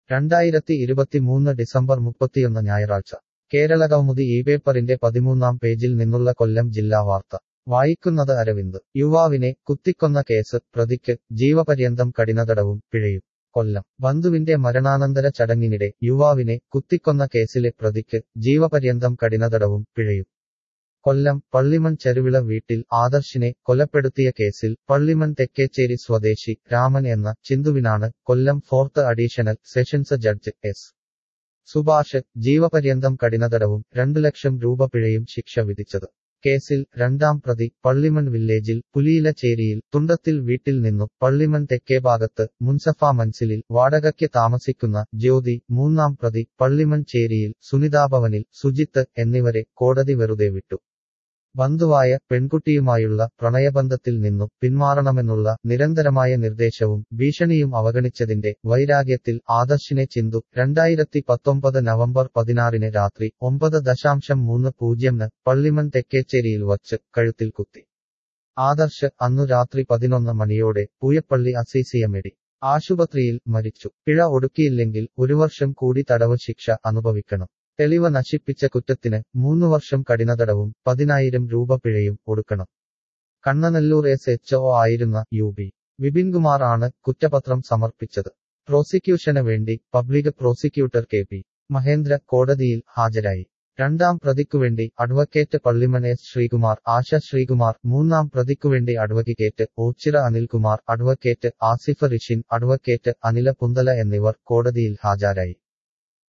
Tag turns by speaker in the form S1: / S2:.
S1: 2023 December 31 ഞായറാഴ്ച കേരളകൗമുദി പേപ്പറിന്റെ 13-ാം പേജിൽ നിന്നുള്ള കൊല്ലം ജില്ലാ വാർത്ത വായിക്കുന്നത് അരവിന്ദ്. യുവാവിനെ കുത്തിക്കൊന്ന കേസ് പ്രതിക്ക് ജീവപര്യന്തം കഠിനതടവും പിഴയും. കൊല്ലം. ബന്ധുവിന്റെ മരണാനന്തര ചടങ്ങിനിടെ യുവാവിനെ കുത്തിക്കൊന്ന കേസിലെ പ്രതിക്ക് ജീവപര്യന്തം കഠിനതടവും പിഴയും. കൊല്ലം പള്ളിമൺ ചരുവിള വീട്ടിൽ ആദർശിനെ കൊലപ്പെടുത്തിയ കേസിൽ പള്ളിമൺ തെക്കേച്ചേരി സ്വദേശി രാമൻ എന്ന ചിന്തുവിനാണ് Kollam 4th additional sessions judge S. Subhash ജീവപര്യന്തം കഠിനതടവും 2 ലക്ഷം രൂപ പിഴയും ശിക്ഷ വിധിച്ചത്. കേസിൽ രണ്ടാം പ്രതി പള്ളിമൺ വില്ലേജിൽ പുലിയിലച്ചേരിയിൽ തുണ്ടത്തിൽ വീട്ടിൽ നിന്നു പള്ളിമൺ തെക്കേഭാഗത്ത് മുൻസഫ മൻസിലിൽ വാടകയ്ക്ക് താമസിക്കുന്ന ജ്യോതി, മൂന്നാം പ്രതി പള്ളിമൺ ചേരിയിൽ സുനിതാഭവനിൽ സുജിത്ത് എന്നിവരെ കോടതി വെറുതെ വിട്ടു. ബന്ധുവായ പെൺകുട്ടിയുമായുള്ള പ്രണയബന്ധത്തിൽ നിന്നു പിന്മാറണമെന്നുള്ള നിരന്തരമായ നിർദ്ദേശവും ഭീഷണിയും അവഗണിച്ചതിന്റെ വൈരാഗ്യത്തിൽ ആദർശിനെ ചിന്തു 2019 നവംബർ 16 രാത്രി 9:30 പള്ളിമൺ തെക്കേച്ചേരിയിൽ വച്ച് കഴുത്തിൽ കുത്തി. ആദർശ് അന്നു രാത്രി 11 മണിയോടെ പൂയപ്പള്ളി അസീസിയമേടി ആശുപത്രിയിൽ മരിച്ചു. പിഴ ഒടുക്കിയില്ലെങ്കിൽ 1 വർഷം കൂടി തടവ് ശിക്ഷ അനുഭവിക്കണം. തെളിവ് നശിപ്പിച്ച കുറ്റത്തിന് 3 വർഷം കഠിനതടവും 10,000 രൂപ പിഴയും ഒടുക്കണം. കണ്ണനല്ലൂർ SHO ആയിരുന്ന UB വിപിൻകുമാർ ആണ് കുറ്റപത്രം സമർപ്പിച്ചത്. പ്രോസിക്യൂഷന് വേണ്ടി പബ്ലിക് പ്രോസിക്യൂട്ടർ KP മഹേന്ദ്ര കോടതിയിൽ ഹാജരായി. രണ്ടാം പ്രതിക്കുവേണ്ടി അഡ്വക്കേറ്റ് പള്ളിമൺ S. ശ്രീകുമാർ, ആശ ശ്രീകുമാർ, മൂന്നാം പ്രതിക്കുവേണ്ടി advocate Ochira Anilkumar, advocate Asif Rishin, advocate Anila Punthala എന്നിവർ കോടതിയിൽ ഹാജരായി.